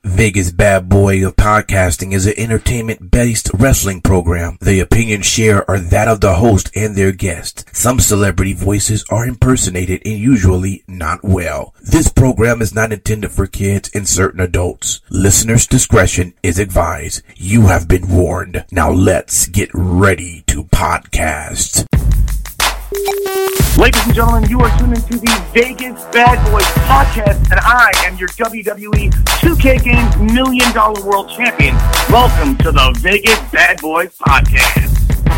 Vegas Bad Boy of Podcasting is an entertainment-based wrestling program. The opinions shared are that of the host and their guests. Some celebrity voices are impersonated and usually not well. This program is not intended for kids and certain adults. Listeners' discretion is advised. You have been warned. Now let's get ready to podcast. Ladies and gentlemen, you are tuned into the Vegas Bad Boys podcast, and I am your WWE 2K Games $1 Million World Champion. Welcome to the Vegas Bad Boys podcast.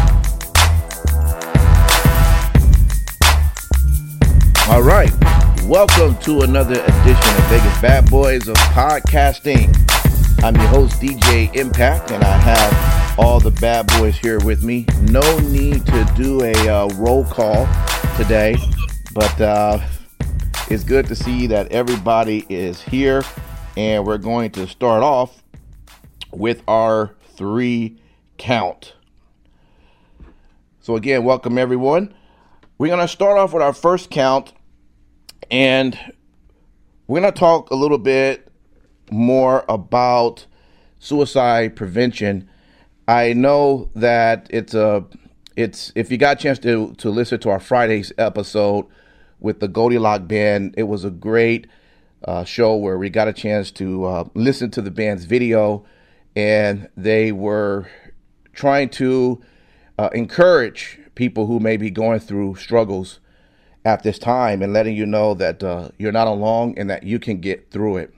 All right, welcome to another edition of Vegas Bad Boys of Podcasting. I'm your host, DJ Impact, and I have all the bad boys here with me. No need to do a roll call today, but it's good to see that everybody is here, and we're going to start off with our 3 count. So again, welcome everyone. We're going to start off with our first count, and we're going to talk a little bit more about suicide prevention. I know that it's if you got a chance to listen to our Friday's episode with the Goldilocks band, it was a great show where we got a chance to listen to the band's video, and they were trying to encourage people who may be going through struggles at this time and letting you know that you're not alone and that you can get through it.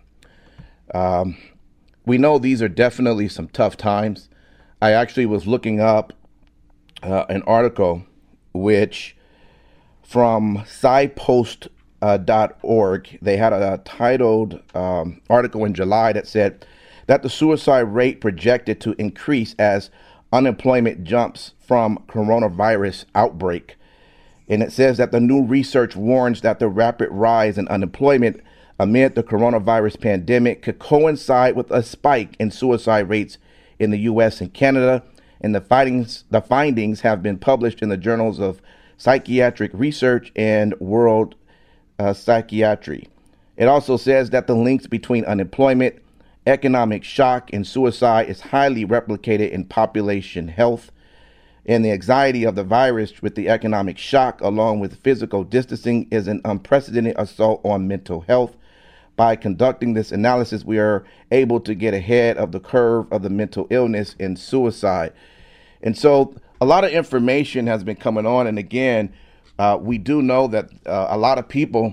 We know these are definitely some tough times. I actually was looking up an article which from SciPost.org. They had a titled article in July that said that the suicide rate projected to increase as unemployment jumps from coronavirus outbreak. And it says that the new research warns that the rapid rise in unemployment amid the coronavirus pandemic could coincide with a spike in suicide rates in the U.S. and Canada, and the findings have been published in the journals of Psychiatric Research and World Psychiatry. It also says that the links between unemployment, economic shock, and suicide is highly replicated in population health, and the anxiety of the virus with the economic shock, along with physical distancing, is an unprecedented assault on mental health. By conducting this analysis, we are able to get ahead of the curve of the mental illness and suicide. And so a lot of information has been coming on. And again, we do know that a lot of people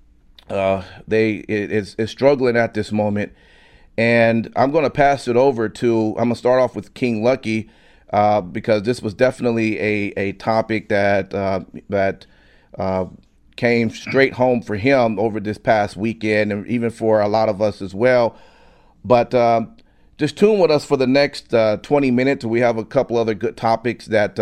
is struggling at this moment. And I'm going to pass it over I'm going to start off with King Lucky because this was definitely a topic that came straight home for him over this past weekend, and even for a lot of us as well. But just tune with us for the next 20 minutes. We have a couple other good topics that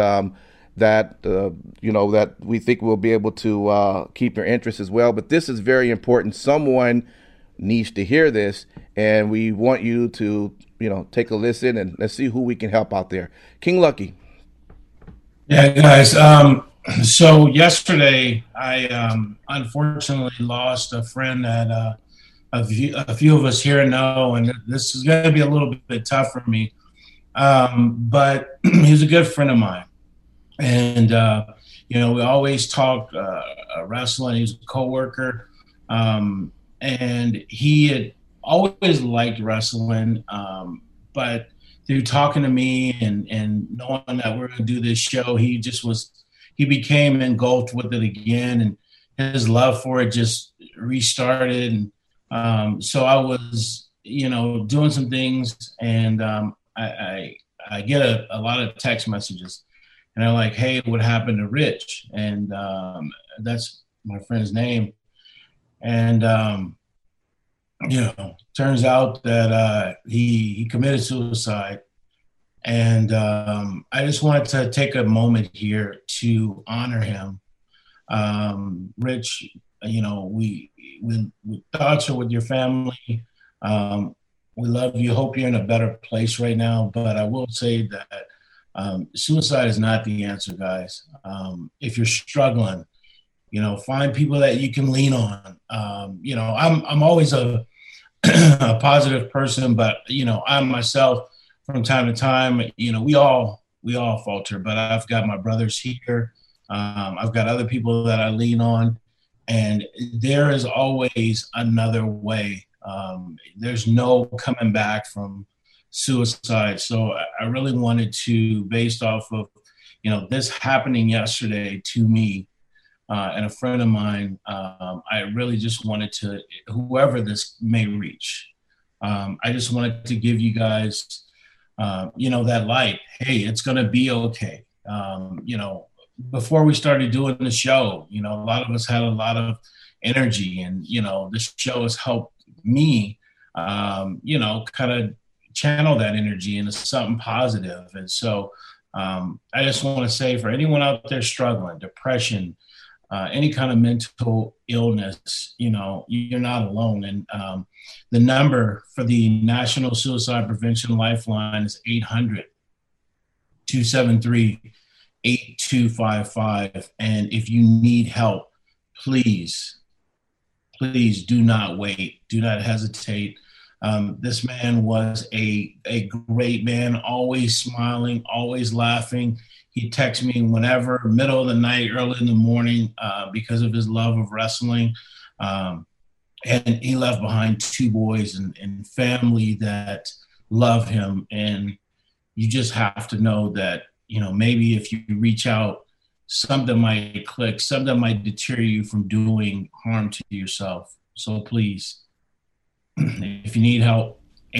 we think we'll be able to keep your interest as well. But this is very important. Someone needs to hear this, and we want you to take a listen, and let's see who we can help out there. King Lucky. Yeah, guys. So yesterday, I unfortunately lost a friend that a few of us here know, and this is going to be a little bit tough for me. But he's a good friend of mine, and we always talk wrestling. He's a coworker, and he had always liked wrestling, but through talking to me and knowing that we're going to do this show, he became engulfed with it again, and his love for it just restarted. And so I was, doing some things, and I get a lot of text messages, and I'm like, "Hey, what happened to Rich?" And that's my friend's name. And turns out that he committed suicide. And I just wanted to take a moment here to honor him. Rich, we thoughts are with your family. We love you. Hope you're in a better place right now. But I will say that suicide is not the answer, guys. If you're struggling, find people that you can lean on. I'm always a a positive person, but, I myself, from time to time, we all falter, but I've got my brothers here. I've got other people that I lean on, and there is always another way. There's no coming back from suicide. So I really wanted to, based off of, this happening yesterday to me and a friend of mine, I really just wanted to, whoever this may reach, I just wanted to give you guys, that light. Hey, it's going to be okay. Before we started doing the show, a lot of us had a lot of energy, and, this show has helped me, kind of channel that energy into something positive. And so I just want to say, for anyone out there struggling, depression, any kind of mental illness, you're not alone. And the number for the National Suicide Prevention Lifeline is 800-273-8255. And if you need help, please do not wait. Do not hesitate. This man was a great man, always smiling, always laughing. He'd text me whenever, middle of the night, early in the morning, because of his love of wrestling. And he left behind 2 boys and family that love him. And you just have to know that, maybe if you reach out, something might click, something might deter you from doing harm to yourself. So please, if you need help,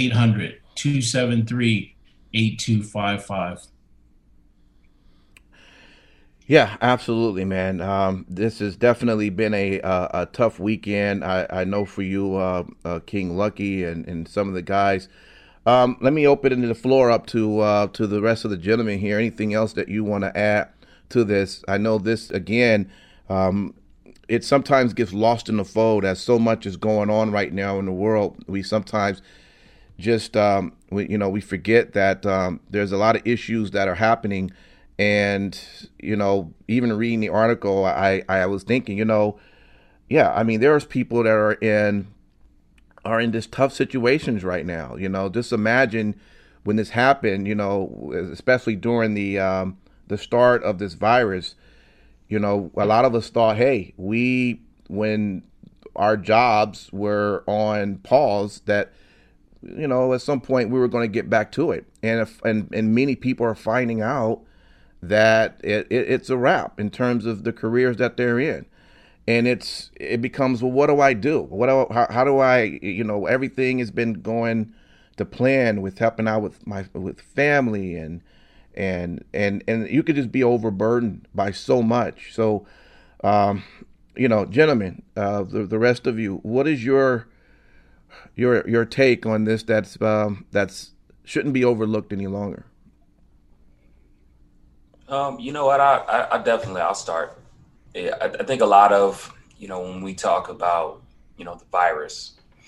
800-273-8255. Yeah, absolutely, man. This has definitely been a tough weekend. I know for you, King Lucky, and some of the guys. Let me open the floor up to the rest of the gentlemen here. Anything else that you want to add to this? I know this, again, it sometimes gets lost in the fold as so much is going on right now in the world. We sometimes just, we forget that there's a lot of issues that are happening. And, even reading the article, I was thinking, there's people that are in this tough situations right now. Just imagine when this happened, especially during the start of this virus. A lot of us thought, hey, when our jobs were on pause, that, at some point we were going to get back to it. And many people are finding out that it's a wrap in terms of the careers that they're in. And it becomes, well, what do I do? How do I, everything has been going to plan with helping out with family and you could just be overburdened by so much. So, gentlemen, the rest of you, what is your take on this? That's shouldn't be overlooked any longer. You know what? I'll start. Yeah, I think a lot of, when we talk about, the virus,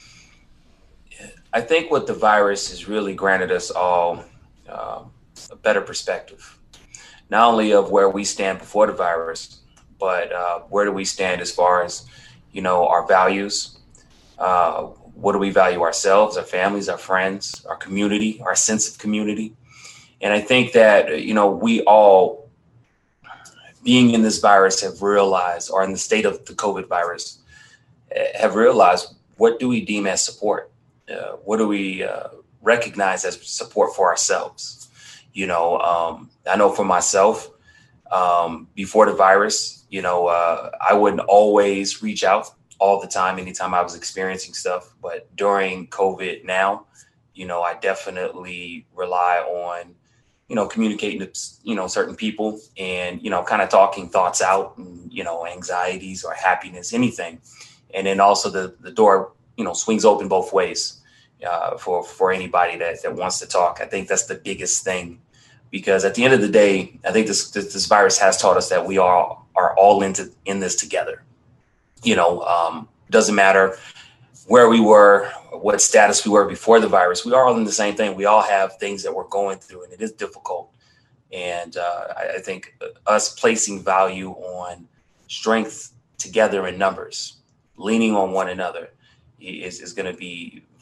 I think what the virus has really granted us all a better perspective, not only of where we stand before the virus, but where do we stand as far as, our values, what do we value ourselves, our families, our friends, our community, our sense of community. And I think that, we all, being in this virus, have realized, or in the state of the COVID virus, have realized, what do we deem as support? What do we recognize as support for ourselves? I know for myself, before the virus, I wouldn't always reach out all the time, anytime I was experiencing stuff. But during COVID now, I definitely rely on, communicating to, certain people and, kind of talking thoughts out, and, anxieties or happiness, anything. And then also the door, swings open both ways for anybody that wants to talk. I think that's the biggest thing, because at the end of the day, I think this virus has taught us that we are all in this together. Doesn't matter where we were, what status we were before the virus, we are all in the same thing. We all have things that we're going through, and it is difficult. And I think us placing value on strength together in numbers, leaning on one another, is going to be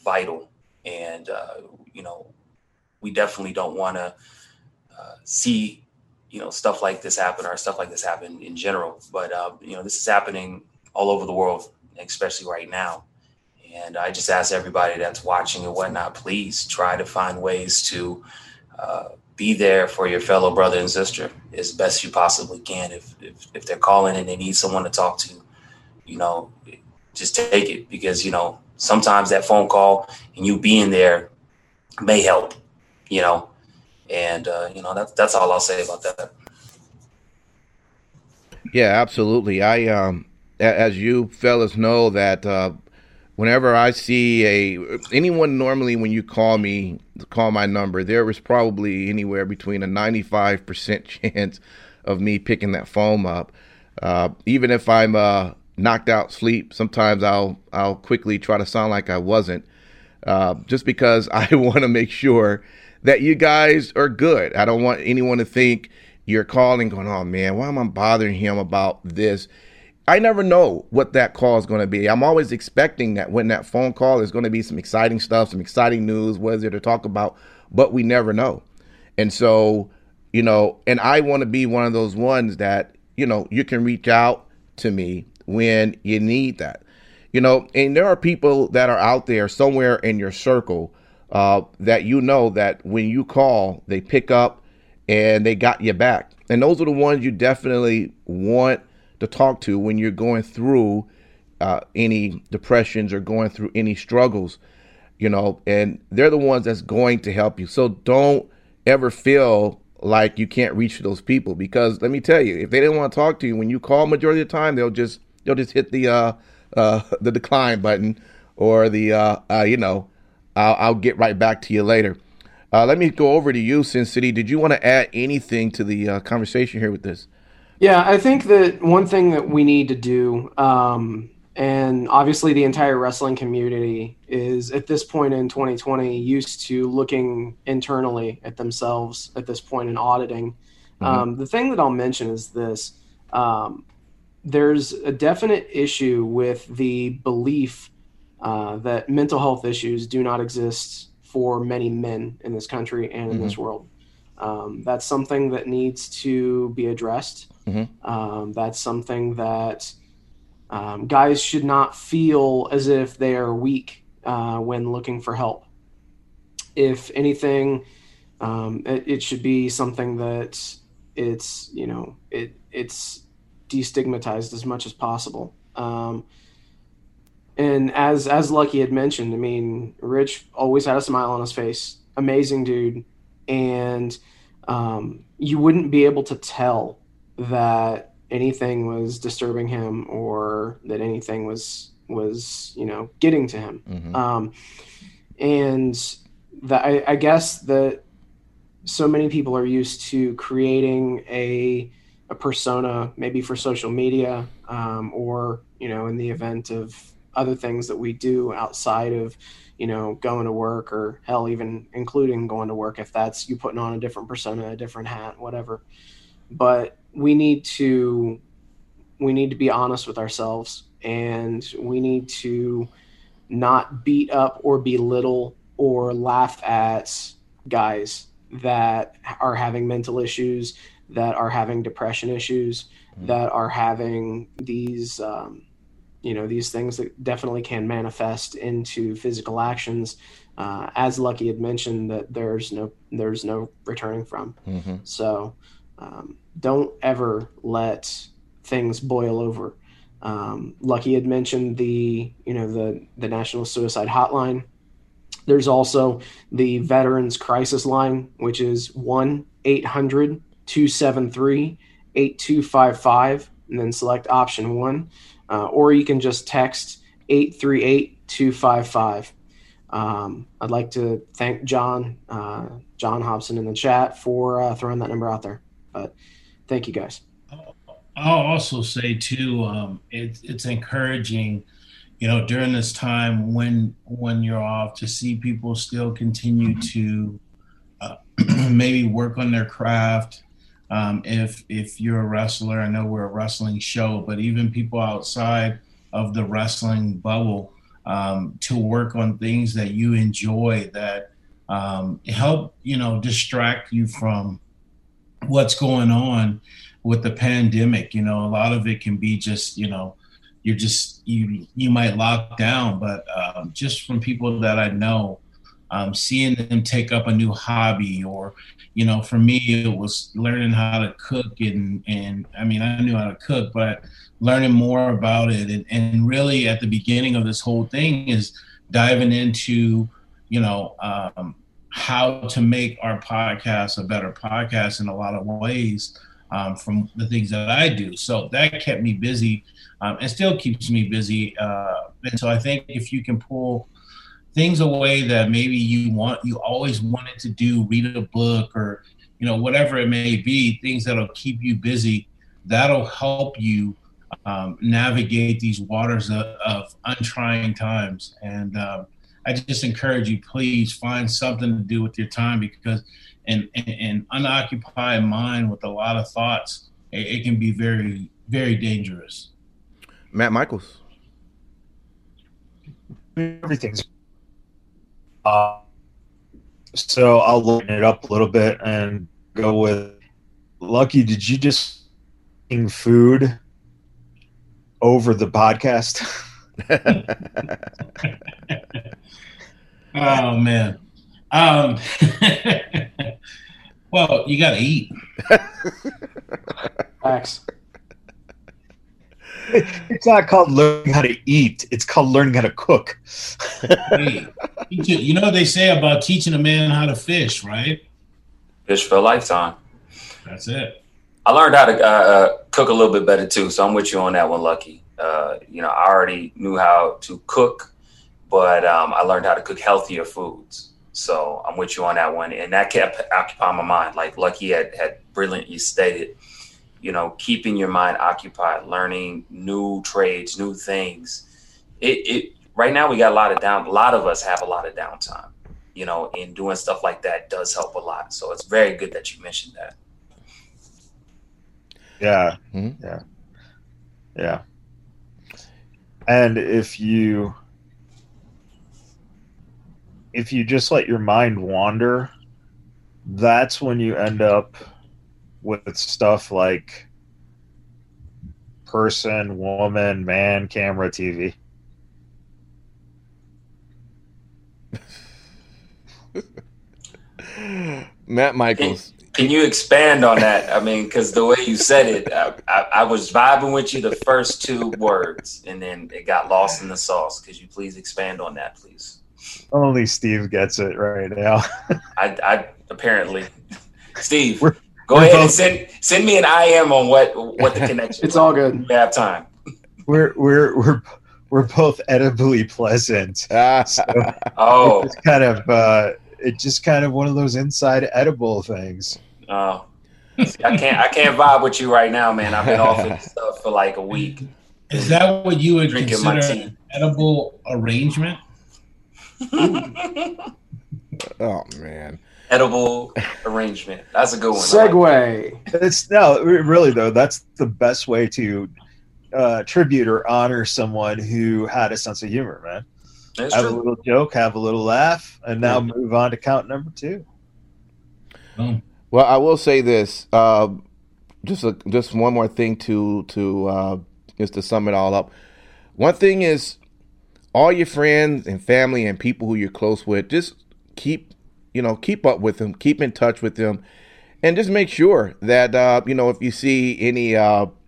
vital. And, we definitely don't want to see, stuff like this happen or stuff like this happen in general. But, this is happening all over the world, especially right now. And I just ask everybody that's watching and whatnot, please try to find ways to be there for your fellow brother and sister as best you possibly can. If they're calling and they need someone to talk to, just take it, because, sometimes that phone call and you being there may help, and, that's all I'll say about that. Yeah, absolutely. As you fellas know, that whenever I see anyone, normally when you call my number, there is probably anywhere between a 95% chance of me picking that phone up. Even if I'm knocked out sleep, sometimes I'll quickly try to sound like I wasn't, just because I want to make sure that you guys are good. I don't want anyone to think you're calling going, oh man, why am I bothering him about this? I never know what that call is going to be. I'm always expecting that when that phone call is going to be some exciting stuff, some exciting news, what is there to talk about, but we never know. And so, and I want to be one of those ones that, you can reach out to me when you need that, and there are people that are out there somewhere in your circle that that when you call, they pick up and they got your back. And those are the ones you definitely want to talk to when you're going through any depressions or going through any struggles, and they're the ones that's going to help you. So don't ever feel like you can't reach those people, because let me tell you, if they didn't want to talk to you when you call, majority of the time, they'll just hit the decline button, or the, I'll get right back to you later. Let me go over to you, Sin City. Did you want to add anything to the conversation here with this? Yeah, I think that one thing that we need to do, and obviously the entire wrestling community is at this point in 2020 used to looking internally at themselves at this point in auditing. Mm-hmm. The thing that I'll mention is this. There's a definite issue with the belief that mental health issues do not exist for many men in this country and in this world. That's something that needs to be addressed. Mm-hmm. That's something that guys should not feel as if they are weak when looking for help. If anything, it should be something that it's destigmatized as much as possible. And as Lucky had mentioned, I mean, Rich always had a smile on his face. Amazing dude. And you wouldn't be able to tell that anything was disturbing him or that anything was getting to him. Mm-hmm. And that I guess that so many people are used to creating a persona, maybe for social media, or, in the event of other things that we do outside of, going to work, or hell, even including going to work, if that's you putting on a different persona, a different hat, whatever. But we need to be honest with ourselves, and we need to not beat up or belittle or laugh at guys that are having mental issues, that are having depression issues, that are having these, these things that definitely can manifest into physical actions. As Lucky had mentioned, that there's no returning from. Mm-hmm. So don't ever let things boil over. Lucky had mentioned the National Suicide Hotline. There's also the Veterans Crisis Line, which is 1-800-273-8255, and then select option 1. Or you can just text 838-255. I'd like to thank John Hobson in the chat for throwing that number out there. But thank you, guys. I'll also say too, it's encouraging, during this time when you're off, to see people still continue to maybe work on their craft. If you're a wrestler, I know we're a wrestling show, but even people outside of the wrestling bubble, to work on things that you enjoy that help, distract you from what's going on with the pandemic. A lot of it can be just, you might lock down, but just from people that I know, seeing them take up a new hobby, or, for me, it was learning how to cook, and I mean, I knew how to cook, but learning more about it. And really at the beginning of this whole thing is diving into, how to make our podcast a better podcast in a lot of ways, from the things that I do. So that kept me busy, and still keeps me busy. And so I think if you can pull things away that maybe you always wanted to do, read a book, or, whatever it may be, things that'll keep you busy, that'll help you navigate these waters of untrying times. And I just encourage you, please find something to do with your time, because an unoccupied mind with a lot of thoughts, it can be very, very dangerous. Matt Michaels. Everything's so I'll lighten it up a little bit and go with Lucky. Did you just eat food over the podcast? Oh man. Well, you gotta eat. Facts. It's not called learning how to eat. It's called learning how to cook. Hey, you know what they say about teaching a man how to fish, right? Fish for a lifetime. That's it. I learned how to cook a little bit better too, so I'm with you on that one, Lucky. I already knew how to cook, but I learned how to cook healthier foods. So I'm with you on that one, and that kept occupying my mind. Like Lucky had brilliantly stated, keeping your mind occupied, learning new trades, new things. It right now we got a lot of us have a lot of downtime, and doing stuff like that does help a lot. So it's very good that you mentioned that. Yeah. Mm-hmm. Yeah. And if you just let your mind wander, that's when you end up with stuff like person, woman, man, camera, TV. Matt Michaels. Can you expand on that? I mean, because the way you said it, I was vibing with you the first two words, and then it got lost in the sauce. Could you please expand on that, please? Only Steve gets it right now. I apparently, Steve, go ahead and send me an IM on what the connection. It's all good. We have time. We're both edibly pleasant. So it's just kind of one of those inside edible things. Oh, I can't vibe with you right now, man. I've been off of this stuff for like a week. Is that what you would Drinking my consider tea. an edible arrangement? Oh man. Edible arrangement. That's a good one. Segue. Really though, that's the best way to tribute or honor someone who had a sense of humor, man. That's have true. a little joke, have a little laugh, and now move on to count number 2. Oh. Well, I will say this. Just one more thing to just to sum it all up. One thing is, all your friends and family and people who you're close with, just keep up with them, keep in touch with them, and just make sure that if you see any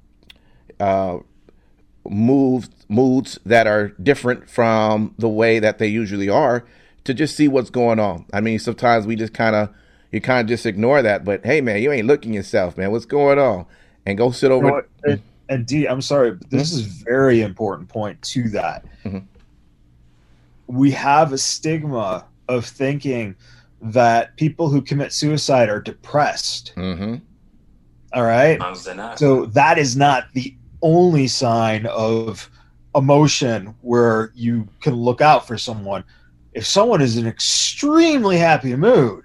moods that are different from the way that they usually are, to just see what's going on. I mean, sometimes we just kind of just ignore that, but hey man, you ain't looking yourself, man. What's going on? And go sit over. And D, I'm sorry, but this is a very important point to that. Mm-hmm. We have a stigma of thinking that people who commit suicide are depressed. Mm-hmm. All right. So that is not the only sign of emotion where you can look out for someone. If someone is in an extremely happy mood,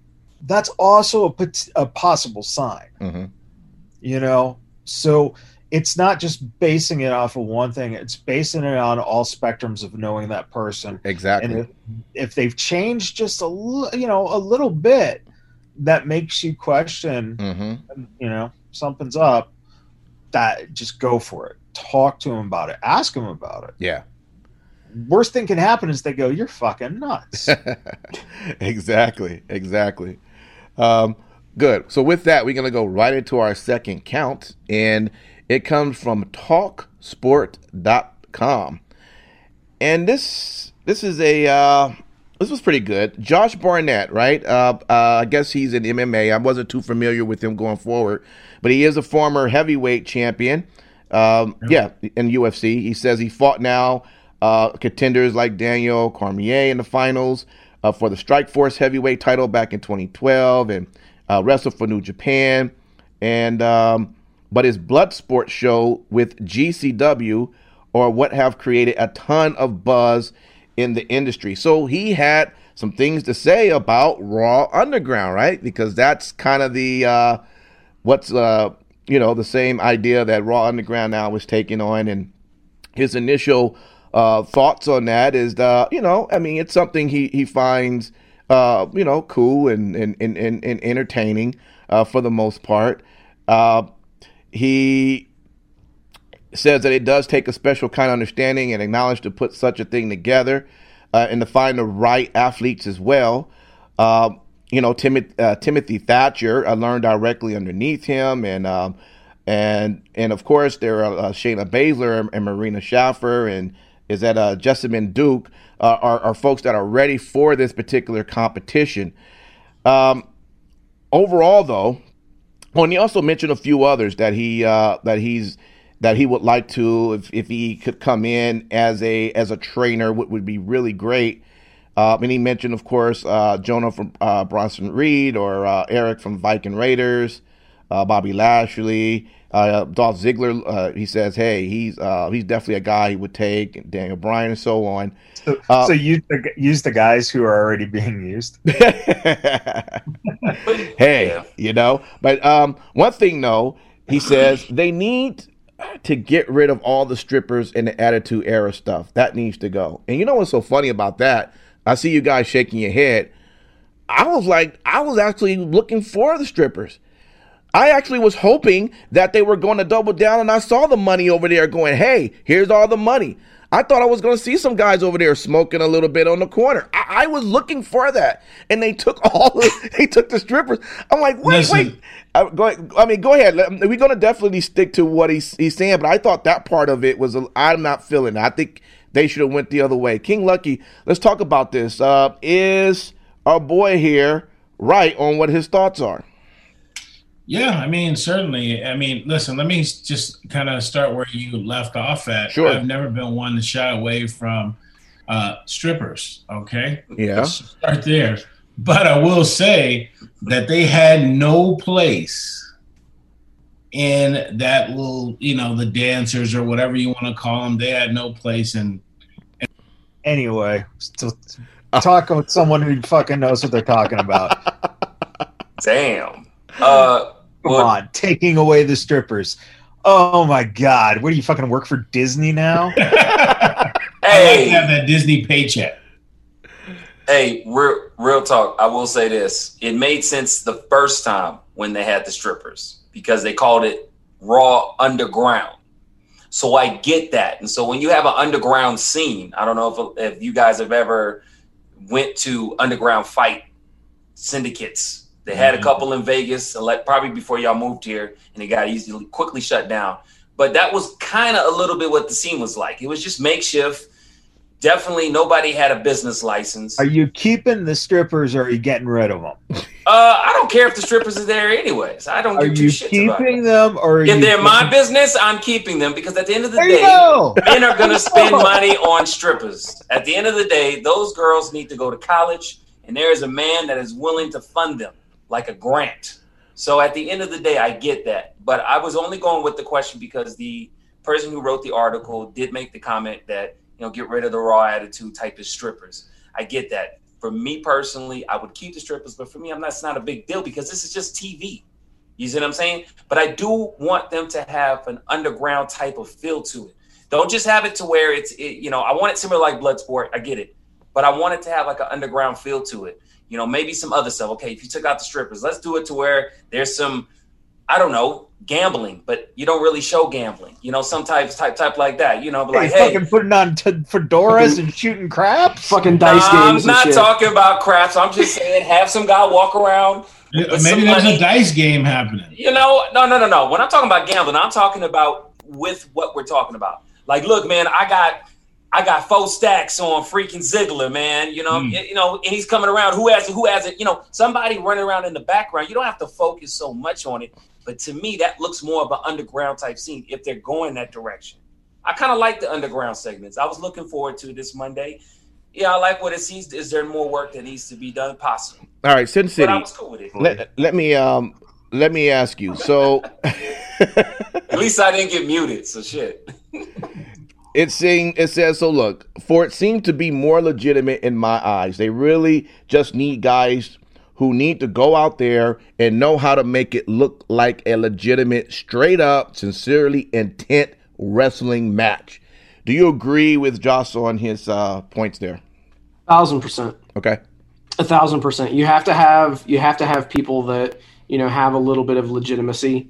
that's also a possible sign. Mm-hmm. So it's not just basing it off of one thing. It's basing it on all spectrums of knowing that person. Exactly. And if they've changed just a little bit, that makes you question, something's up, that just go for it. Talk to them about it. Ask them about it. Yeah. Worst thing can happen is they go, "You're fucking nuts." Exactly. Good. So with that, we're going to go right into our second count, and it comes from talksport.com. And this is this was pretty good. Josh Barnett, right? I guess he's in MMA. I wasn't too familiar with him going forward, but he is a former heavyweight champion. In UFC. He says he fought now contenders like Daniel Cormier in the finals for the Strikeforce heavyweight title back in 2012, and wrestled for New Japan. And but his Bloodsport show with GCW or what have created a ton of buzz in the industry. So he had some things to say about Raw Underground, right? Because that's kind of the the same idea that Raw Underground now is taking on, and his initial thoughts on that is it's something he finds cool and entertaining for the most part. He says that it does take a special kind of understanding and acknowledge to put such a thing together and to find the right athletes as well. Timothy Thatcher learned directly underneath him, and of course there are Shayna Baszler and Marina Shaffer, and is that Jessamine Duke are folks that are ready for this particular competition. Overall, though, and he also mentioned a few others that he would like to, if he could come in as a trainer, would be really great. And he mentioned, of course, Jonah from Bronson Reed, or Eric from Viking Raiders, Bobby Lashley, Dolph Ziggler. He says, hey, he's definitely a guy he would take, Daniel Bryan, and so on. So use the guys who are already being used. Hey, But one thing, though, he says they need to get rid of all the strippers and the Attitude Era stuff. That needs to go. And you know what's so funny about that? I see you guys shaking your head. I was actually looking for the strippers. I actually was hoping that they were going to double down, and I saw the money over there going, hey, here's all the money. I thought I was going to see some guys over there smoking a little bit on the corner. I was looking for that, and they took the strippers. I'm like, wait. Go ahead. We're going to definitely stick to what he's saying, but I thought that part of it was, I'm not feeling it. I think they should have went the other way. King Lucky, let's talk about this. Is our boy here right on what his thoughts are? Yeah, certainly. Listen, let me just kind of start where you left off at. Sure. I've never been one to shy away from strippers, okay? Yeah. Let's start there. But I will say that they had no place in that little, the dancers or whatever you want to call them. They had no place in. Anyway, still talking with someone who fucking knows what they're talking about. Damn. Come on, taking away the strippers. Oh my God. What do you fucking work for Disney now? Hey, I like to have that Disney paycheck. Hey, real talk. I will say this. It made sense the first time when they had the strippers because they called it Raw Underground. So I get that. And so when you have an underground scene, I don't know if you guys have ever went to underground fight syndicates. They had a couple in Vegas, probably before y'all moved here, and it got quickly shut down. But that was kind of a little bit what the scene was like. It was just makeshift. Definitely nobody had a business license. Are you keeping the strippers or are you getting rid of them? I don't care if the strippers are there anyways. I don't give two shits about them. Are you keeping them or if they're my business, I'm keeping them because at the end of the day, men are going to spend money on strippers. At the end of the day, those girls need to go to college, and there is a man that is willing to fund them like a grant. So at the end of the day, I get that. But I was only going with the question because the person who wrote the article did make the comment that, get rid of the Raw Attitude type of strippers. I get that. For me personally, I would keep the strippers, but for me, that's not a big deal because this is just TV. You see what I'm saying? But I do want them to have an underground type of feel to it. Don't just have it to where I want it similar like Bloodsport. I get it. But I want it to have like an underground feel to it. Maybe some other stuff. Okay, if you took out the strippers, let's do it to where there's some, I don't know, gambling, but you don't really show gambling. Some type like that. Fucking putting on fedoras and shooting craps. Fucking dice games. I'm not talking about craps. I'm just saying have some guy walk around. Maybe there's a dice game happening. No. When I'm talking about gambling, I'm talking about with what we're talking about. Like, look, man, I got 4 stacks on freaking Ziggler, man. And he's coming around. Who has it? Somebody running around in the background. You don't have to focus so much on it. But to me, that looks more of an underground type scene if they're going that direction. I kind of like the underground segments. I was looking forward to this Monday. Yeah, I like what it sees. Is there more work that needs to be done? Possible. All right, Sin City. But I was cool with it. Let me ask you. So, at least I didn't get muted. So shit. It says so. Look, for it seemed to be more legitimate in my eyes. They really just need guys who need to go out there and know how to make it look like a legitimate, straight up, sincerely intent wrestling match. Do you agree with Joss on his points there? 1,000%. Okay. 1,000%. You have to have people that have a little bit of legitimacy.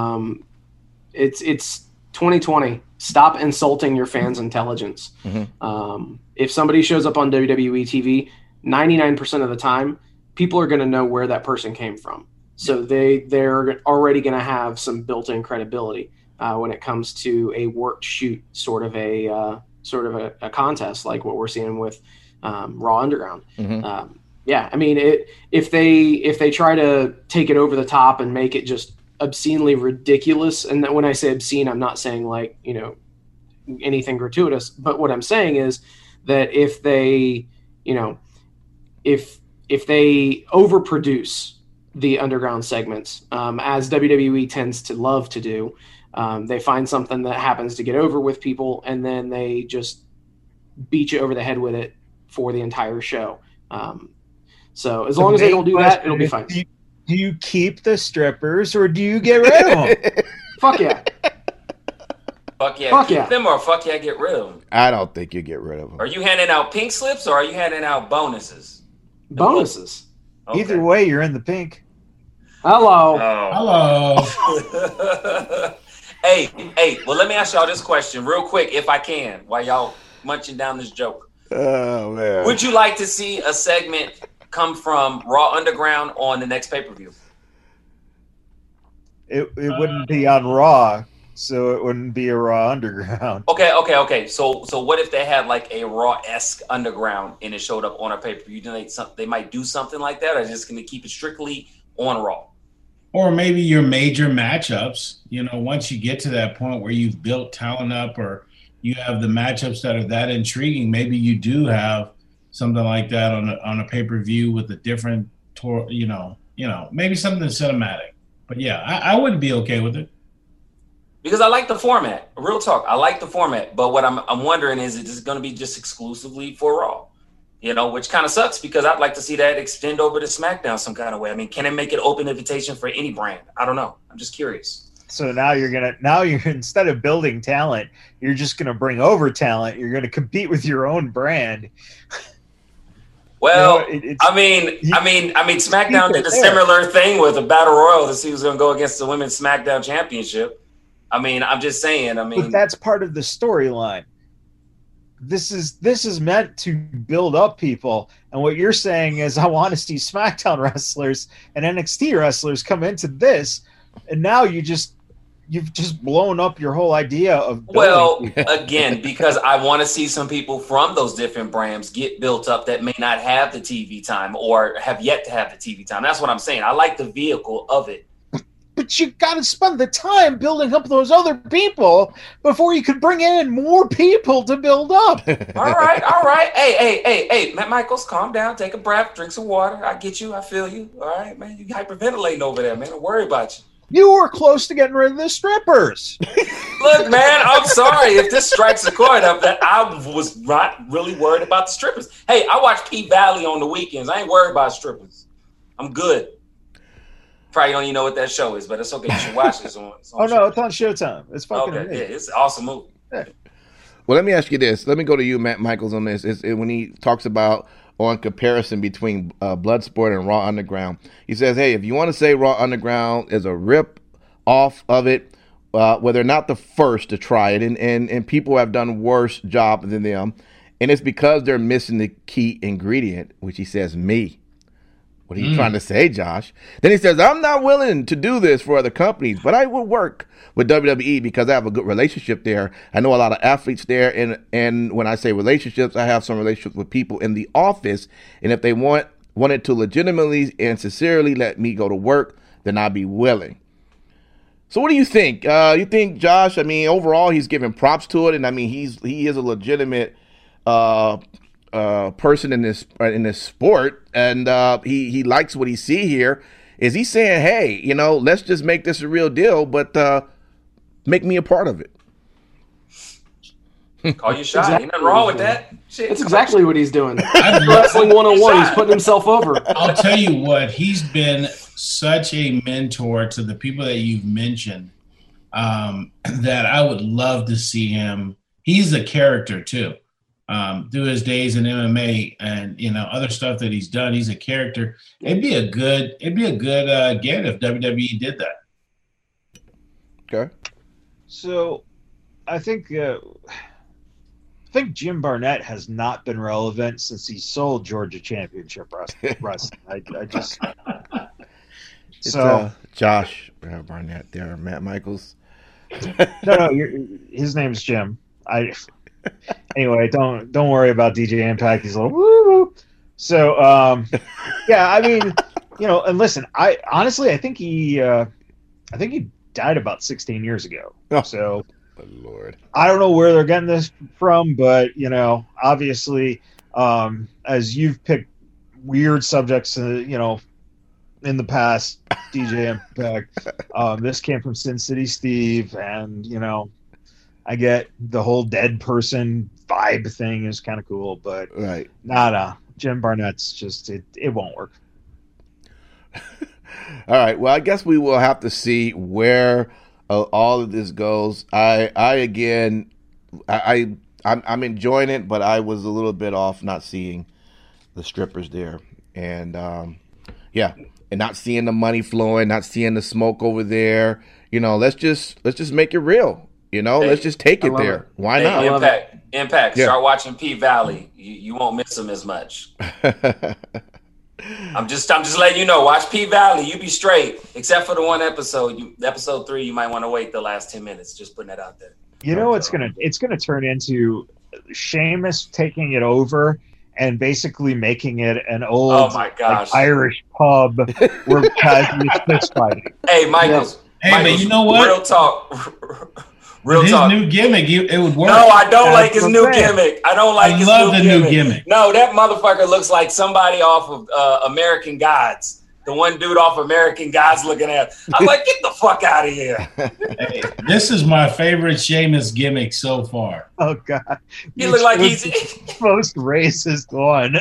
It's 2020. Stop insulting your fans' intelligence. Mm-hmm. If somebody shows up on WWE TV, 99% of the time, people are going to know where that person came from. So they're already going to have some built-in credibility when it comes to a worked shoot sort of a contest like what we're seeing with Raw Underground. Mm-hmm. If they try to take it over the top and make it just obscenely ridiculous, and that when I say obscene, I'm not saying like anything gratuitous, but what I'm saying is that if they if they overproduce the underground segments, as WWE tends to love to do, they find something that happens to get over with people, and then they just beat you over the head with it for the entire show. So as long as they don't do that, it'll be fine. Do you keep the strippers or do you get rid of them? Fuck yeah. Fuck yeah. Keep them or fuck yeah, get rid of them. I don't think you get rid of them. Are you handing out pink slips or are you handing out bonuses? Bonuses. Okay. Either way, you're in the pink. Hello. Hello. Hey, well, let me ask y'all this question real quick, if I can, while y'all munching down this joke. Oh, man. Would you like to see a segment come from Raw Underground on the next pay-per-view? It wouldn't be on Raw, so it wouldn't be a Raw Underground. Okay. So what if they had like a Raw-esque Underground and it showed up on a pay-per-view? They might do something like that, or just going to keep it strictly on Raw? Or maybe your major matchups, once you get to that point where you've built talent up or you have the matchups that are that intriguing, maybe you do have something like that on a pay-per-view with a different tour, maybe something cinematic. But yeah, I would be okay with it. Because I like the format. Real talk, I like the format. But what I'm wondering is it going to be just exclusively for Raw? Which kind of sucks because I'd like to see that extend over to SmackDown some kind of way. I mean, can it make it open invitation for any brand? I don't know. I'm just curious. So now you're instead of building talent, you're just going to bring over talent. You're going to compete with your own brand. Well, I mean, SmackDown did a similar thing with a battle royal to see who's going to go against the Women's SmackDown Championship. I mean, I'm just saying. But that's part of the storyline. This is meant to build up people, and what you're saying is, I want to see SmackDown wrestlers and NXT wrestlers come into this, and now you've just blown up your whole idea of. Well, again, because I want to see some people from those different brands get built up that may not have the TV time or have yet to have the TV time. That's what I'm saying. I like the vehicle of it. But you got to spend the time building up those other people before you could bring in more people to build up. All right. Hey, Matt Michaels, calm down. Take a breath. Drink some water. I get you. I feel you. All right, man. You hyperventilating over there, man. Don't worry about you. You were close to getting rid of the strippers. Look, man, I'm sorry if this strikes a chord up that I was not really worried about the strippers. Hey, I watch P Valley on the weekends. I ain't worried about strippers. I'm good. Probably don't even know what that show is, but it's okay. You should watch it. It's on Oh no, it's on Showtime. It's fucking okay. amazing. Yeah, it's an awesome movie. Yeah. Well, let me ask you this. Let me go to you, Matt Michaels, on this. When he talks about on comparison between Bloodsport and Raw Underground, he says, hey, if you want to say Raw Underground is a rip off of it, well, they're not the first to try it, and people have done worse job than them, and it's because they're missing the key ingredient, which he says, me. What are you trying to say, Josh? Then he says, I'm not willing to do this for other companies, but I will work with WWE because I have a good relationship there. I know a lot of athletes there, and when I say relationships, I have some relationships with people in the office, and if they wanted to legitimately and sincerely let me go to work, then I'd be willing. So what do you think? You think, Josh, I mean, overall, he's giving props to it, and I mean, he is a legitimate person in this sport, and he likes what he see here. Is he saying, hey, let's just make this a real deal, but make me a part of it? Call you shot. Ain't nothing wrong with that. Shit. That's exactly what he's doing. Wrestling 101. He's putting himself over. I'll tell you what, he's been such a mentor to the people that you've mentioned that I would love to see him. He's a character too. Through his days in MMA and other stuff that he's done, he's a character. It'd be a good get if WWE did that. Okay. So, I think Jim Barnett has not been relevant since he sold Georgia Championship Wrestling. I just it's Josh Barnett there, Matt Michaels. No, his name's Jim. Anyway, don't worry about DJ Impact. He's a little woo. So, yeah, I mean, and listen, I think he died about 16 years ago. Oh, so, good Lord, I don't know where they're getting this from, but obviously, as you've picked weird subjects, in the past, DJ Impact, this came from Sin City Steve, and I get the whole dead person vibe thing is kind of cool, but right. Nah. Jim Barnett's just it won't work. All right. Well, I guess we will have to see where all of this goes. I'm enjoying it, but I was a little bit off not seeing the strippers there, and and not seeing the money flowing, not seeing the smoke over there. Let's just make it real. Let's just take it there. Why not? Impact. Yeah. Start watching P-Valley. You won't miss them as much. I'm just letting you know. Watch P-Valley. You be straight, except for the one episode. Episode 3, you might want to wait the last 10 minutes. Just putting that out there. It's gonna turn into Sheamus taking it over and basically making it an old Irish pub where guys are fist fighting. Hey, Michaels. Hey, but you know what? Real talk. His new gimmick, it would work. No, I don't like his new gimmick. I don't like his new gimmick. No, that motherfucker looks like somebody off of American Gods. The one dude off American Gods looking at. I'm like, get the fuck out of here. Hey, this is my favorite Sheamus gimmick so far. Oh, God. He look like he's most racist one.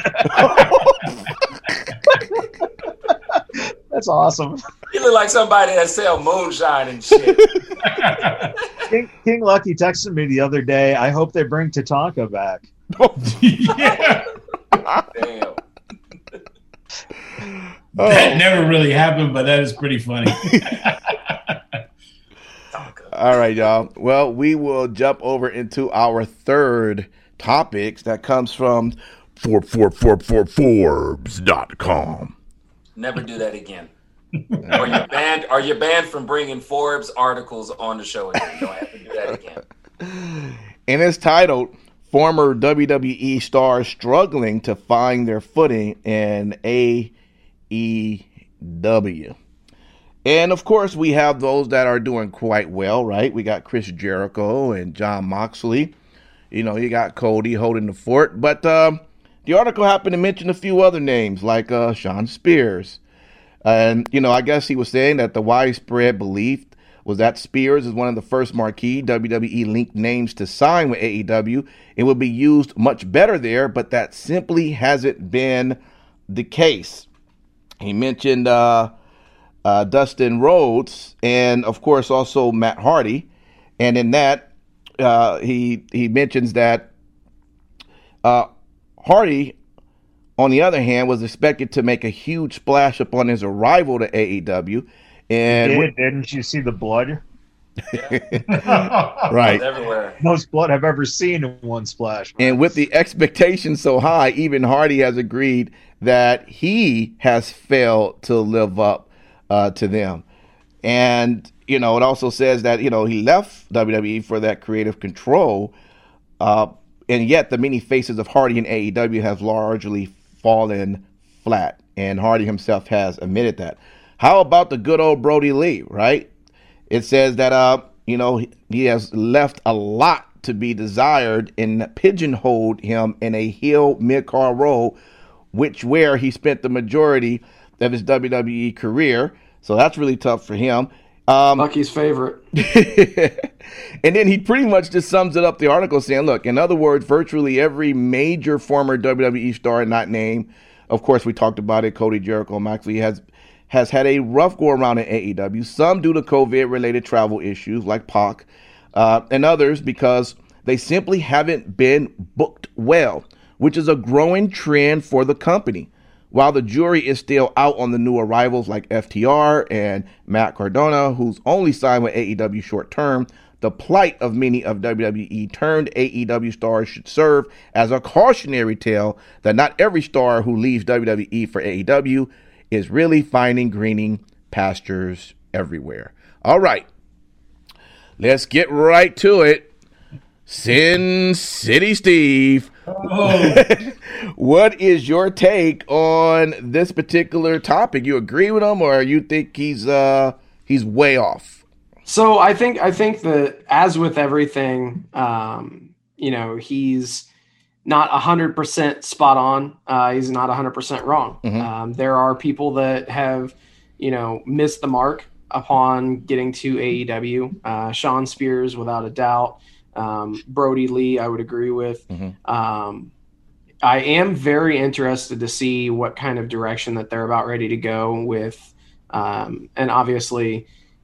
That's awesome. He look like somebody that sell moonshine and shit. King Lucky texted me the other day. I hope they bring Tatanka back. Yeah. Damn. That never really happened, but that is pretty funny. All right, y'all. Well, we will jump over into our third topics that comes from Forbes.com. Never do that again. Or you're banned from bringing Forbes articles on the show again. You don't have to do that again. And it's titled, Former WWE Stars Struggling to Find Their Footing in AEW. And, of course, we have those that are doing quite well, right? We got Chris Jericho and Jon Moxley. You got Cody holding the fort. But the article happened to mention a few other names, like Shawn Spears. And, I guess he was saying that the widespread belief was that Spears is one of the first marquee WWE-linked names to sign with AEW. It would be used much better there, but that simply hasn't been the case. He mentioned Dustin Rhodes, and of course also Matt Hardy. And in that, he mentions that Hardy, on the other hand, was expected to make a huge splash upon his arrival to AEW. And didn't you see the blood? Right. Everywhere. Most blood I've ever seen in one splash. And with the expectations so high, even Hardy has agreed that he has failed to live up to them. And, it also says that, he left WWE for that creative control. And yet the many faces of Hardy in AEW have largely fallen flat. And Hardy himself has admitted that. How about the good old Brody Lee, right? It says that, he has left a lot to be desired and pigeonholed him in a heel mid-card role, where he spent the majority of his WWE career. So that's really tough for him. Lucky's favorite. And then he pretty much just sums it up, the article, saying, look, in other words, virtually every major former WWE star not named, of course, we talked about it, Cody, Jericho, Moxley, has had a rough go around in AEW, some due to COVID-related travel issues like Pac, and others because they simply haven't been booked well, which is a growing trend for the company. While the jury is still out on the new arrivals like FTR and Matt Cardona, who's only signed with AEW short term, the plight of many of WWE turned AEW stars should serve as a cautionary tale that not every star who leaves WWE for AEW is really finding greening pastures everywhere. All right, let's get right to it. Sin City Steve. Oh. What is your take on this particular topic? You agree with him, or you think he's way off? So I think that, as with everything, he's not 100% spot on. He's not 100% wrong. Mm-hmm. There are people that have, missed the mark upon getting to AEW. Shawn Spears, without a doubt. Brody Lee, I would agree with. Mm-hmm. I am very interested to see what kind of direction that they're about ready to go with. And obviously,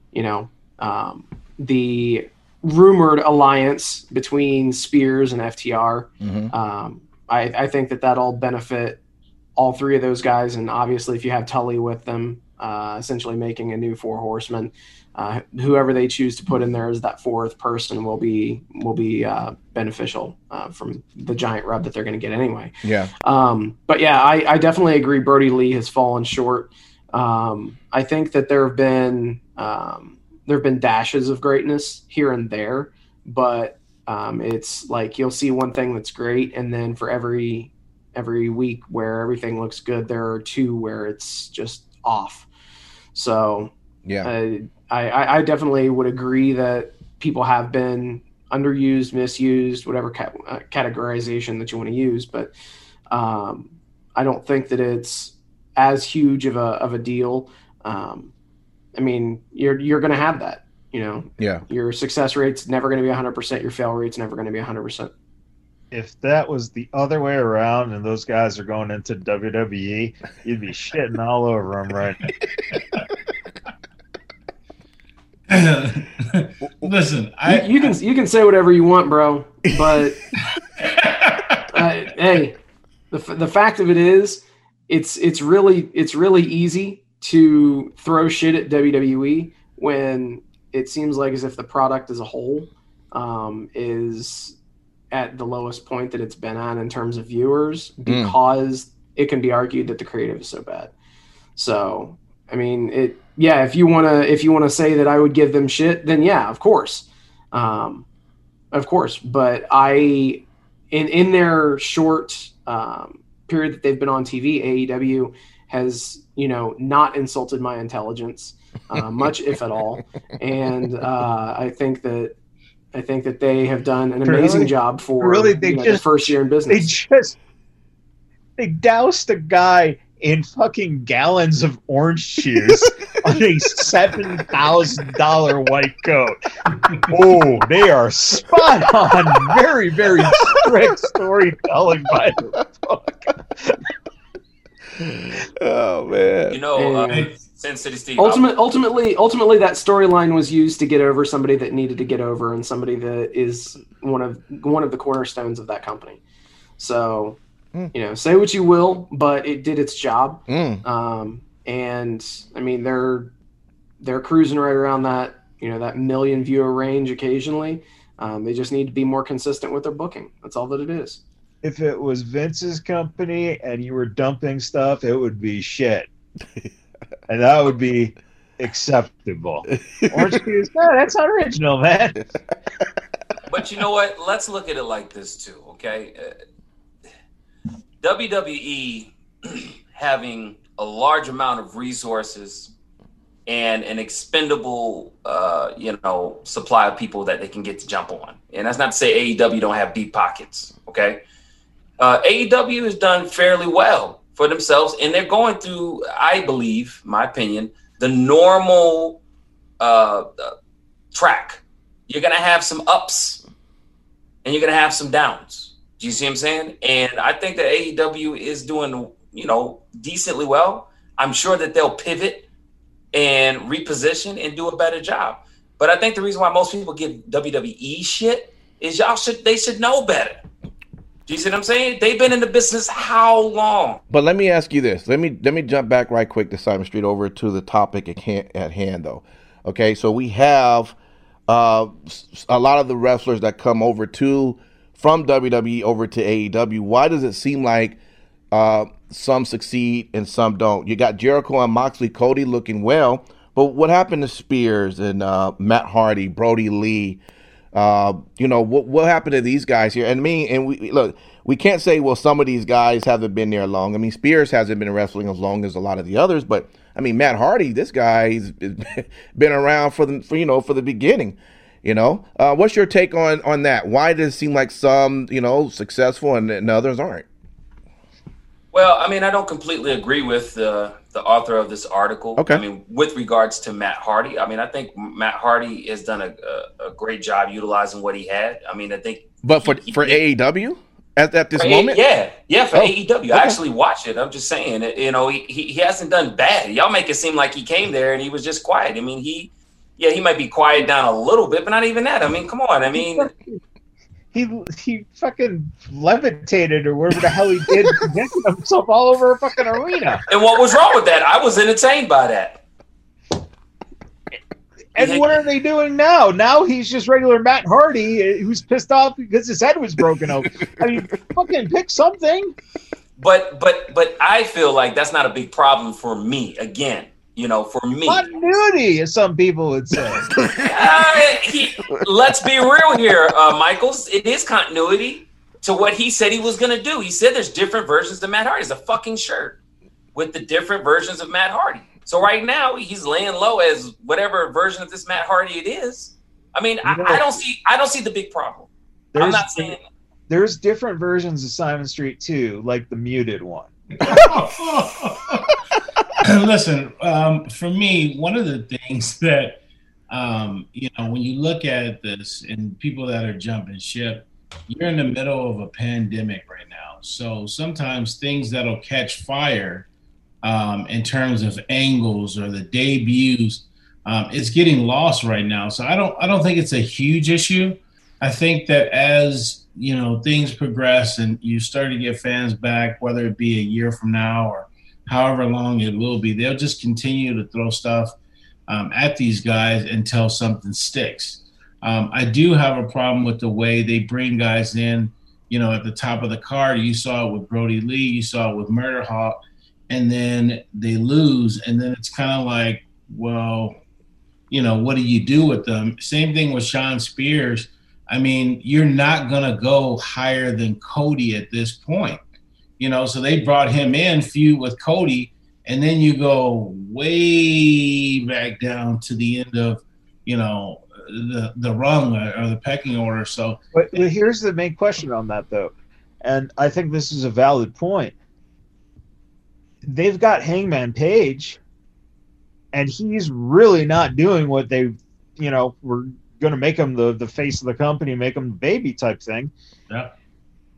the rumored alliance between Spears and FTR. Mm-hmm. I think that'll benefit all three of those guys. And obviously, if you have Tully with them, essentially making a new Four Horsemen, whoever they choose to put in there as that fourth person will be beneficial from the giant rub that they're going to get anyway. Yeah. But yeah, I definitely agree. Brody Lee has fallen short. I think that there have been dashes of greatness here and there, but it's like you'll see one thing that's great, and then for every week where everything looks good, there are two where it's just off. So yeah, I definitely would agree that people have been underused, misused, whatever categorization that you want to use, but I don't think that it's as huge of a deal. I mean, you're going to have that, Yeah. Your success rate's never going to be 100%. Your fail rate's never going to be 100%. If that was the other way around and those guys are going into WWE, you'd be shitting all over them right now. Listen, you can say whatever you want, bro, but hey, the fact of it is, it's really easy to throw shit at WWE when it seems like as if the product as a whole is at the lowest point that it's been at in terms of viewers, because it can be argued that the creative is so bad. So, I mean, if you want to say that I would give them shit, then yeah, of course. But in their short period that they've been on TV, AEW has, not insulted my intelligence much, if at all. And I think that they have done an amazing job for their first year in business. They doused a guy in fucking gallons of orange juice on a $7,000 white coat. Oh, they are spot on. Very, very strict storytelling by the book. Oh man. You know, Sin City Steve. Ultimately, that storyline was used to get over somebody that needed to get over, and somebody that is one of the cornerstones of that company. So, say what you will, but it did its job. And I mean, they're cruising right around that, that million viewer range occasionally. They just need to be more consistent with their booking. That's all that it is. If it was Vince's company and you were dumping stuff, it would be shit. And that would be acceptable. Orange Juice, that's not original, man. But you know what? Let's look at it like this too, okay? WWE having a large amount of resources and an expendable, supply of people that they can get to jump on. And that's not to say AEW don't have deep pockets, okay? AEW has done fairly well for themselves, and they're going through, I believe, my opinion, the normal track. You're going to have some ups, and you're going to have some downs. Do you see what I'm saying? And I think that AEW is doing, decently well. I'm sure that they'll pivot and reposition and do a better job. But I think the reason why most people give WWE shit is they should know better. Do you see what I'm saying? They've been in the business how long? But let me ask you this. Let me jump back right quick to Simon Street over to the topic at hand, though. Okay, so we have a lot of the wrestlers that come over from WWE over to AEW. Why does it seem like some succeed and some don't? You got Jericho and Moxley, Cody looking well, but what happened to Spears and Matt Hardy, Brody Lee? What happened to these guys here? And we can't say, well, some of these guys haven't been there long. I mean, Spears hasn't been wrestling as long as a lot of the others, but I mean, Matt Hardy, this guy's been around for the beginning. What's your take on that? Why does it seem like some, successful and others aren't? Well, I mean, I don't completely agree with the author of this article. Okay. I mean, with regards to Matt Hardy, I mean, I think Matt Hardy has done a great job utilizing what he had. I mean, I think. But for AEW at this moment? Yeah, for AEW. Okay. I actually watched it. I'm just saying, he hasn't done bad. Y'all make it seem like he came there and he was just quiet. I mean, he might be quiet down a little bit, but not even that. I mean, come on. I mean. He fucking levitated or whatever the hell he did, connected himself all over a fucking arena. And what was wrong with that? I was entertained by that. And what are they doing now? Now he's just regular Matt Hardy who's pissed off because his head was broken open. I mean, fucking pick something. But I feel like that's not a big problem for me. Again, for me. Continuity, as some people would say. Let's be real here, Michaels. It is continuity to what he said he was going to do. He said there's different versions of Matt Hardy. It's a fucking shirt with the different versions of Matt Hardy. So right now he's laying low as whatever version of this Matt Hardy it is. I mean, I don't see the big problem. I'm not saying there's different versions of Simon Street too, like the muted one. Listen, for me, one of the things that, when you look at this and people that are jumping ship, you're in the middle of a pandemic right now. So sometimes things that'll catch fire in terms of angles or the debuts, it's getting lost right now. So I don't think it's a huge issue. I think that as, things progress and you start to get fans back, whether it be a year from now or however long it will be, they'll just continue to throw stuff at these guys until something sticks. I do have a problem with the way they bring guys in, at the top of the card. You saw it with Brody Lee, you saw it with Murder Hawk, and then they lose, and then it's kind of like, well, what do you do with them? Same thing with Shawn Spears. I mean, you're not going to go higher than Cody at this point. So they brought him in, feud with Cody, and then you go way back down to the end of, the rung or the pecking order. So, but here's the main question on that, though, and I think this is a valid point. They've got Hangman Page, and he's really not doing what they, were going to make him the face of the company, make him the baby type thing. Yeah.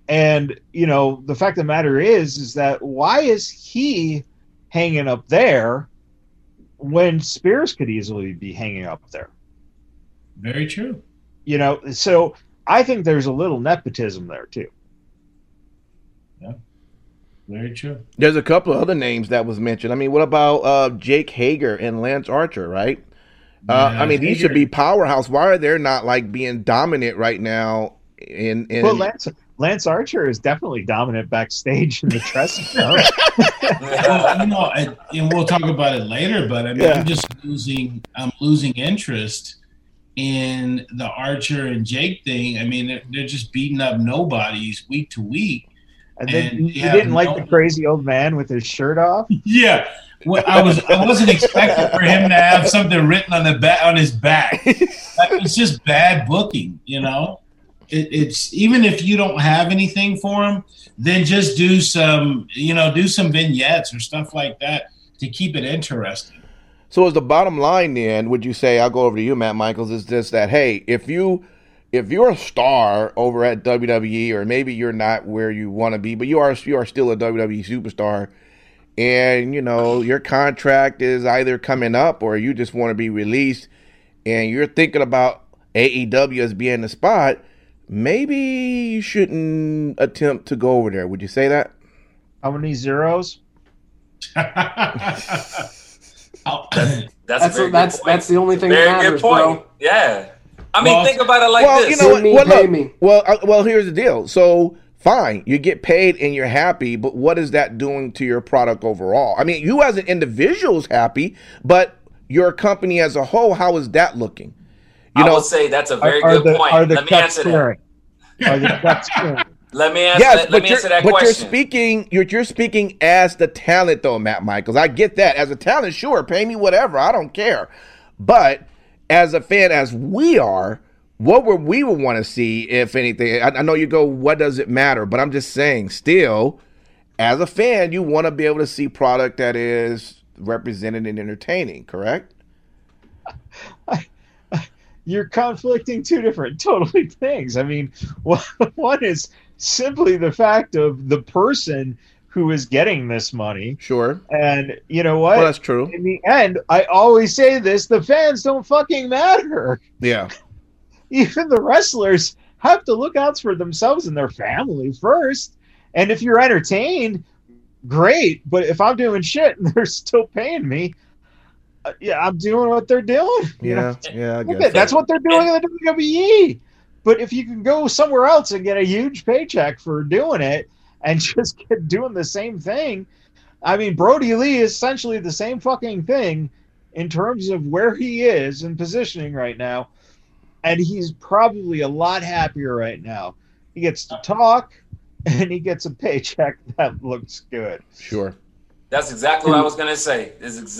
And, the fact of the matter is that why is he hanging up there when Spears could easily be hanging up there? Very true. So I think there's a little nepotism there too. Yeah, very true. There's a couple of other names that was mentioned. I mean, what about Jake Hager and Lance Archer, right? I mean, these should be powerhouse. Why are they not like being dominant right now? Well, Lance Archer is definitely dominant backstage in the dressing room. Well, and we'll talk about it later. But I mean, I'm losing interest in the Archer and Jake thing. I mean, they're just beating up nobodies week to week. And then you didn't like the crazy old man with his shirt off? Yeah. Well, I wasn't expecting for him to have something written on his back. It's just bad booking, It's even if you don't have anything for him, then just do some vignettes or stuff like that to keep it interesting. So as the bottom line then, would you say, I'll go over to you, Matt Michaels, is just that, hey, if you're a star over at WWE, or maybe you're not where you want to be, but you are still a WWE superstar, and, your contract is either coming up or you just want to be released, and you're thinking about AEW as being the spot, maybe you shouldn't attempt to go over there. Would you say that? How many zeros? That's the only thing very that matters, good point. bro. Yeah. I mean, think about it like this. Pay me. Well, here's the deal. So, fine, you get paid and you're happy, but what is that doing to your product overall? I mean, you as an individual is happy, but your company as a whole, how is that looking? I would say that's a very good point. Let me answer that. Let me answer that question. You're speaking as the talent, though, Matt Michaels. I get that. As a talent, sure, pay me whatever. I don't care. But as a fan, as we are, what would we want to see, if anything? I know you go, what does it matter? But I'm just saying, still, as a fan, you want to be able to see product that is represented and entertaining, correct? You're conflicting two different totally things. I mean, one is simply the fact of the person who is getting this money. Sure. And you know what? Well, that's true. In the end, I always say this, the fans don't fucking matter. Yeah. Even the wrestlers have to look out for themselves and their family first. And if you're entertained, great. But if I'm doing shit and they're still paying me, I'm doing what they're doing. Yeah, I guess that's what they're doing in the WWE. But if you can go somewhere else and get a huge paycheck for doing it and just doing the same thing, I mean, Brody Lee is essentially the same fucking thing in terms of where he is and positioning right now. And he's probably a lot happier right now. He gets to talk and he gets a paycheck that looks good. Sure. That's exactly what I was going to say.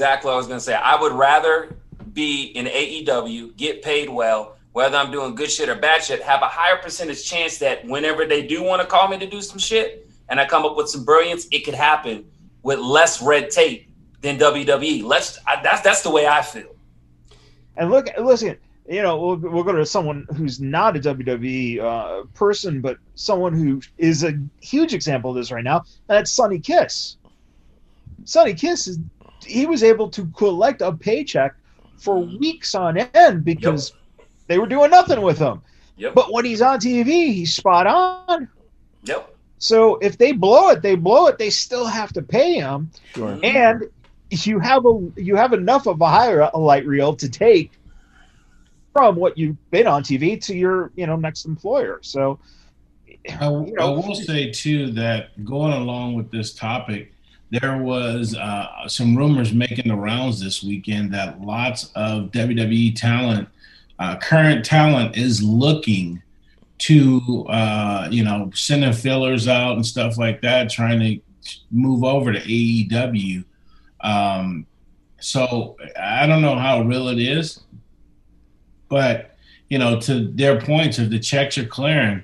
I would rather be in AEW, get paid well, whether I'm doing good shit or bad shit, have a higher percentage chance that whenever they do want to call me to do some shit and I come up with some brilliance, it could happen with less red tape than WWE. That's the way I feel. And listen, we'll go to someone who's not a WWE person, but someone who is a huge example of this right now, and that's Sonny Kiss. Sonny Kiss, he was able to collect a paycheck for weeks on end because they were doing nothing with him. Yep. But when he's on TV, he's spot on. Yep. So if they blow it, they still have to pay him. Sure. And you have enough of a highlight reel to take from what you've been on TV to your next employer. So I will say too that going along with this topic, there was some rumors making the rounds this weekend that lots of WWE talent, current talent, is looking to, sending fillers out and stuff like that, trying to move over to AEW. So I don't know how real it is, but, to their points, if the checks are clearing,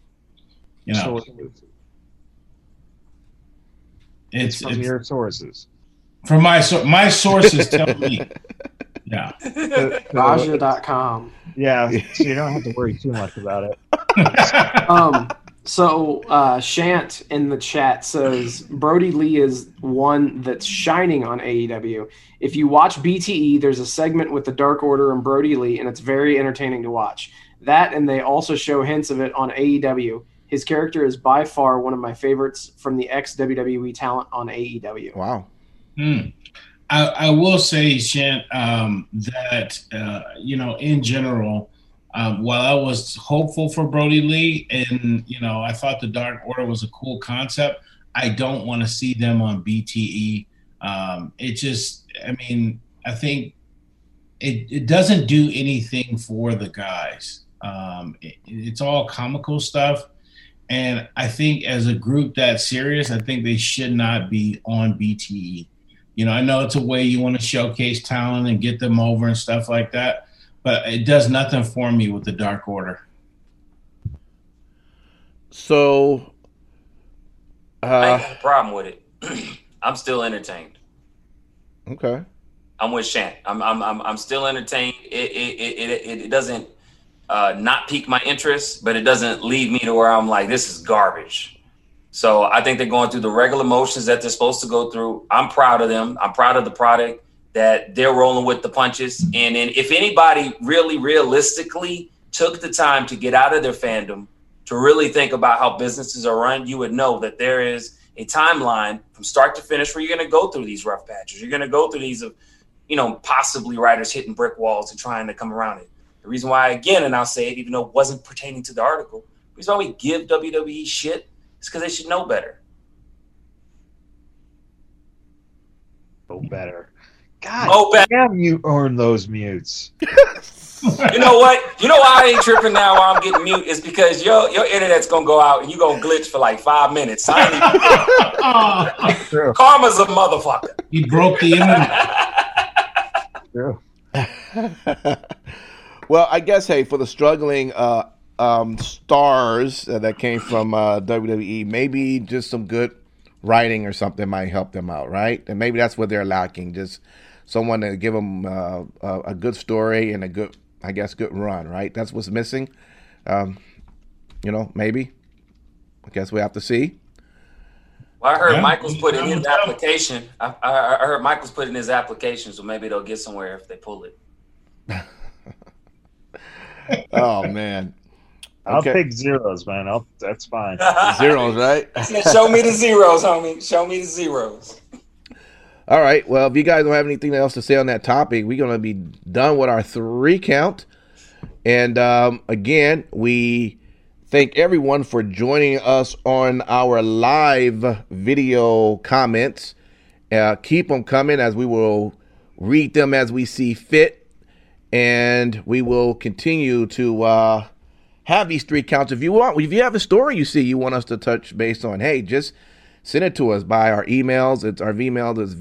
It's from your sources. From my sources tell me. Yeah. Raja.com. Yeah, so you don't have to worry too much about it. So Shant in the chat says Brody Lee is one that's shining on AEW. If you watch BTE, there's a segment with the Dark Order and Brody Lee, and it's very entertaining to watch. That, and they also show hints of it on AEW. His character is by far one of my favorites from the ex-WWE talent on AEW. Wow. I will say, Shant, that, in general, while I was hopeful for Brody Lee and, I thought the Dark Order was a cool concept, I don't want to see them on BTE. I think it doesn't do anything for the guys. It's all comical stuff. And I think as a group that serious, I think they should not be on BTE. I know it's a way you want to showcase talent and get them over and stuff like that, but it does nothing for me with the Dark Order. So I ain't got a problem with it. I'm still entertained. Okay. I'm with Shant. I'm still entertained. It doesn't not pique my interest, but it doesn't lead me to where I'm like, this is garbage. So I think they're going through the regular motions that they're supposed to go through. I'm proud of them. I'm proud of the product that they're rolling with the punches. And then if anybody really realistically took the time to get out of their fandom to really think about how businesses are run, you would know that there is a timeline from start to finish where you're going to go through these rough patches. You're going to go through these of, possibly writers hitting brick walls and trying to come around it. The reason why, again, and I'll say it, even though it wasn't pertaining to the article, the reason why we give WWE shit is because they should know better. Know better. God damn, you earn those mutes. You know what? You know why I ain't tripping now while I'm getting mute is because your internet's going to go out and you're going to glitch for like 5 minutes. Karma's a motherfucker. He broke the internet. Well, I guess, hey, for the struggling stars that came from WWE, maybe just some good writing or something might help them out, right? And maybe that's what they're lacking, just someone to give them a good story and a good run, right? That's what's missing. Maybe. I guess we have to see. Well, I heard Michael's put in his application. I heard Michael's put in his application, so maybe they'll get somewhere if they pull it. Oh, man. I'll pick zeros, man. That's fine. Zeros, right? Show me the zeros, homie. Show me the zeros. All right. Well, if you guys don't have anything else to say on that topic, we're going to be done with our 3 count. And again, we thank everyone for joining us on our live video comments. Keep them coming as we will read them as we see fit. And we will continue to have these 3 counts. If you have a story you want us to touch base on, hey, just send it to us by our emails. Our email is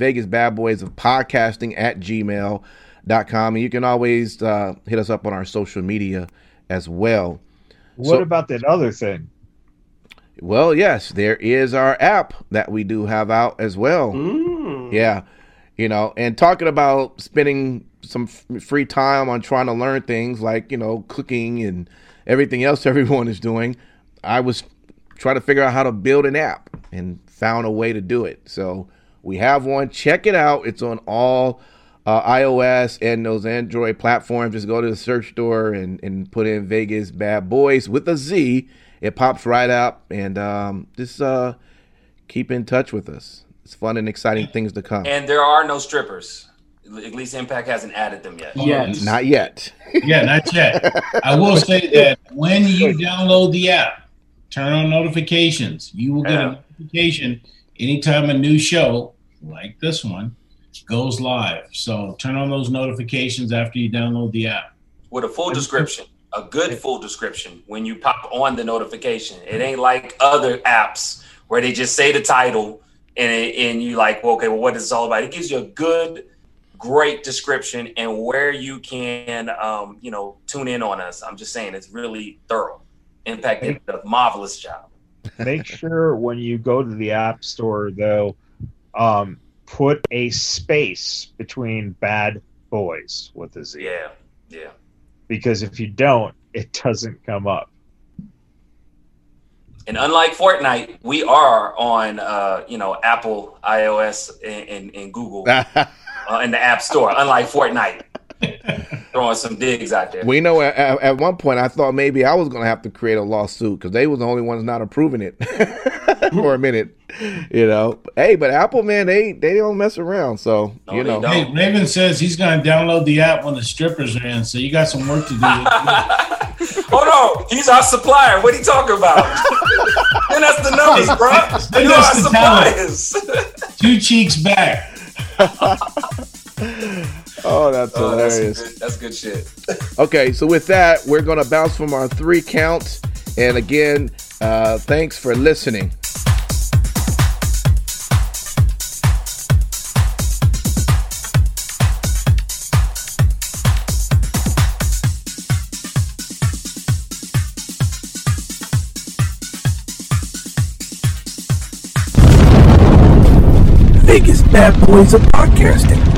vegasbadboysofpodcasting@gmail.com. And you can always hit us up on our social media as well. What about that other thing? Well, yes, there is our app that we do have out as well. Yeah. And talking about spending some free time on trying to learn things like, cooking and everything else everyone is doing, I was trying to figure out how to build an app and found a way to do it. So we have one. Check it out. It's on all iOS and those Android platforms. Just go to the search store and put in Vegas Bad Boys with a Z. It pops right up. And just keep in touch with us. It's fun and exciting things to come. And there are no strippers. At least Impact hasn't added them yet. Not yet. Yeah, not yet. I will say that when you download the app, turn on notifications. You will get a notification anytime a new show like this one goes live. So turn on those notifications after you download the app. With a full description, a good full description when you pop on the notification. It ain't like other apps where they just say the title and you like, well, okay, well, what is this all about? It gives you a good, great description and where you can, tune in on us. I'm just saying it's really thorough. Impact did a marvelous job. Make sure when you go to the App Store, though, put a space between Bad Boys with a Z. Yeah. Because if you don't, it doesn't come up. And unlike Fortnite, we are on, Apple, iOS, and Google in the App Store. Unlike Fortnite, throwing some digs out there. We know at one point I thought maybe I was going to have to create a lawsuit because they were the only ones not approving it for a minute. Hey, but Apple, man, they don't mess around. So Hey, Raven says he's going to download the app when the strippers are in. So you got some work to do. Hold on, he's our supplier. What are you talking about? And that's the numbers, bro. You're our suppliers. 2 cheeks back. Oh, that's hilarious. That's good shit. Okay, so with that, we're going to bounce from our 3 counts. And again, thanks for listening. Vegas Bad Boys of Podcasting.